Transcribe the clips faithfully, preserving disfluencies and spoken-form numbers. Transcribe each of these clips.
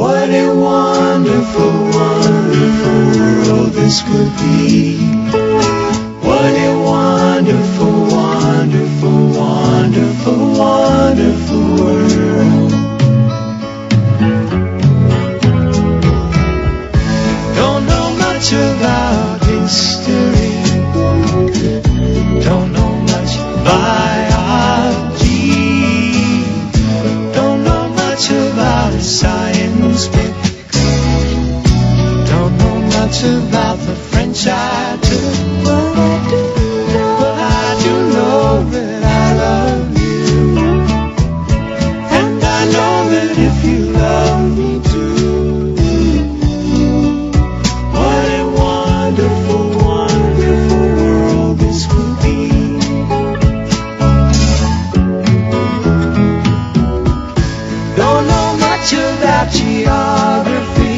What a wonderful, wonderful world this would be. What a wonderful, wonderful, wonderful, wonderful world. Don't know much about history. Don't know much biology. Don't know much about science fiction. Don't know much about the French I took. But I do know, but I do know that I love you. And I know that if you love me too. What a wonderful, wonderful world this would be. Don't know much about geography.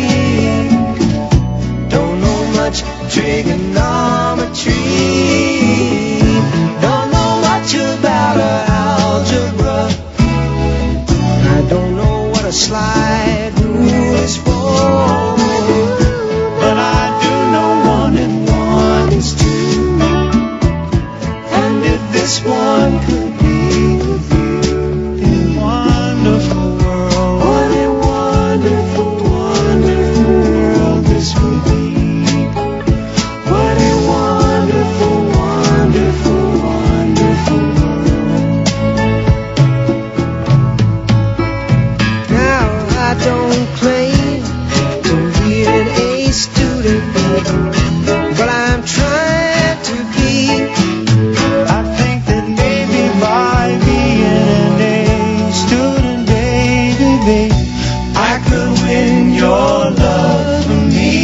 Don't know much trigonometry. Don't know much about algebra. I don't know what a slide rule is for. But I do know one and one is two. And if this one could be with you, in wonderful world, what a wonderful, wonderful world this would be. What a wonderful, wonderful, wonderful world. Now I don't claim to be an A student, but I'm trying to be. I think that maybe by being an A student, baby, I could win your love for me.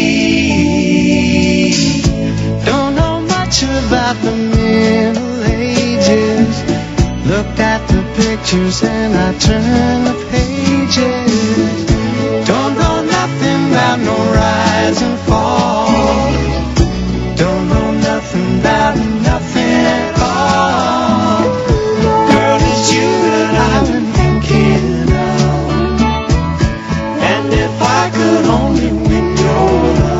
Don't know much about the Middle Ages. Looked at the pictures and I turned the pages. Don't know nothing about no rise and fall. Don't know nothing about nothing at all. Girl, it's you that I've been thinking of. And if I could only win your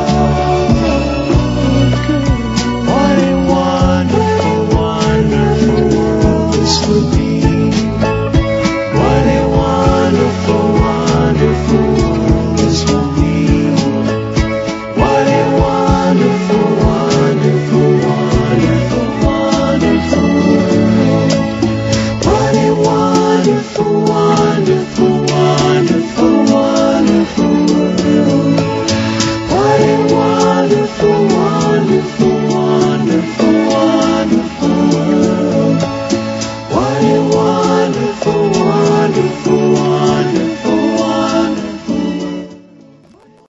love, what a wonderful, wonderful world this would be. What a wonderful, wonderful world this would be. What a wonderful, wonderful, wonderful, wonderful world. What a wonderful, wonderful, wonderful, wonderful world. What a wonderful, wonderful, wonderful, wonderful world. What a wonderful, wonderful, wonderful.